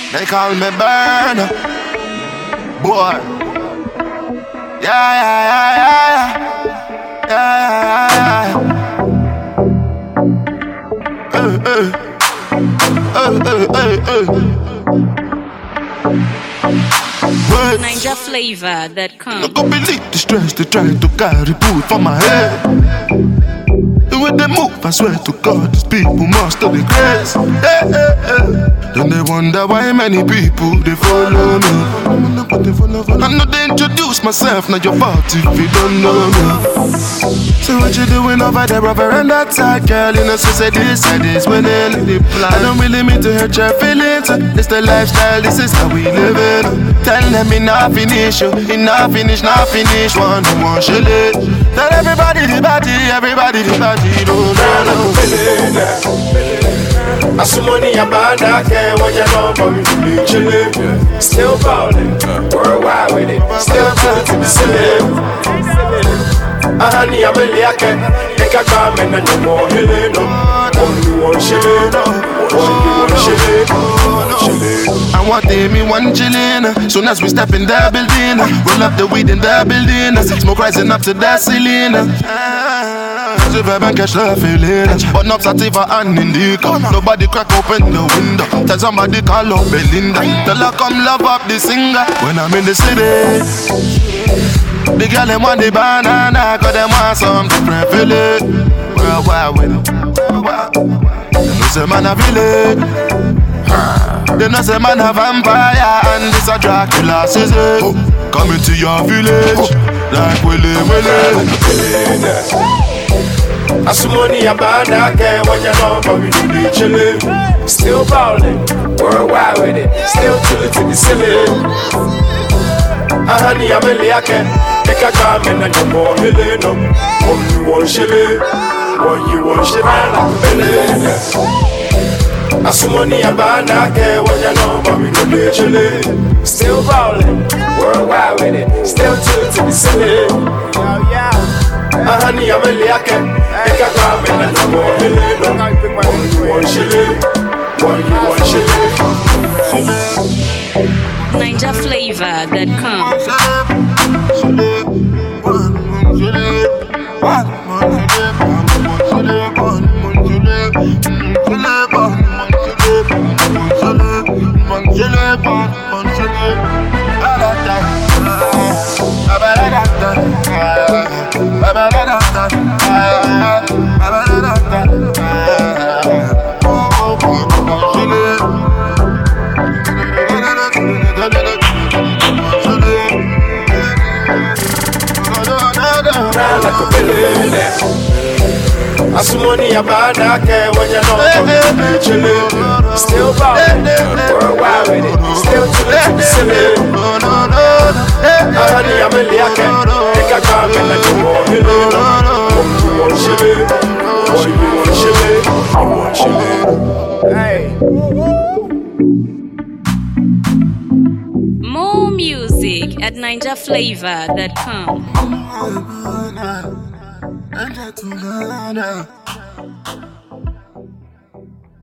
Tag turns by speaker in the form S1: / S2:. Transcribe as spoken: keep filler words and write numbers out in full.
S1: They call me Burner. Boy. Yeah, yeah, yeah, yeah, yeah. Yeah, yeah, yeah. Hey, hey. Hey, hey, hey, hey.
S2: Ninja Flavor dot com.
S1: No go believe the stress they try to carry put for my head. The way they move, I swear to God, these people must have the grace. Hey, hey, hey. Then they wonder why many people they follow me. I know they introduce myself, not your fault if you don't know me. So what you doing over there, over on that side, girl? You know, so say this, say this, winning. I don't really mean to hurt your feelings. It's the lifestyle, this is how we live it. Tell them me not finish, you, not finish, not finish. One, one, shit. Tell everybody the body, everybody the body. Don't know.
S3: I some money about that can when you know but we be chillin'. Still ballin', worldwide with it. Still good to be silly. I honey I'm a liake. Make a comment and no more healing. Only one shillin', only one shillin'.
S1: I want them me one chillin'. Soon as we step in the building, roll up the weed in the building. Smoke rising up to the ceiling. If I can catch the feeling, but not sativa and indica. Nobody crack open the window. Tell somebody call up Belinda. Tell her come love up the singer. When I'm in the city, the girl them want the banana, cause them want some different feeling. Worldwide with them. They know say man a villain. They know say man a vampire and this a Dracula season. Coming to your village like Willie Willie.
S3: I some money about that can when you know but we do be chillin'. Still ballin', worldwide with it. Still chillin' to the ceiling. I honey I'm a liake. Make a comment and no more healing. Only one shillin', one you one shillin' like a billion. I some money about that can when you know but we do be chillin'. Still ballin', worldwide with it. Still chillin' to the ceiling. Ah, honey, I'm a liake. Make a comment and no more healing. Only one shilling, only one shilling.
S2: Ninja Flavor dot com.
S3: I some money about that can when you know but we be chillin'. Still ballin', worldwide with it. Still chillin' to the ceiling. Ah, honey, I'm a liake. Make a comment and no more healing. Only one shillin', only one shillin', one shillin'. Hey.
S2: More music at ninja flavor dot com.
S1: I'm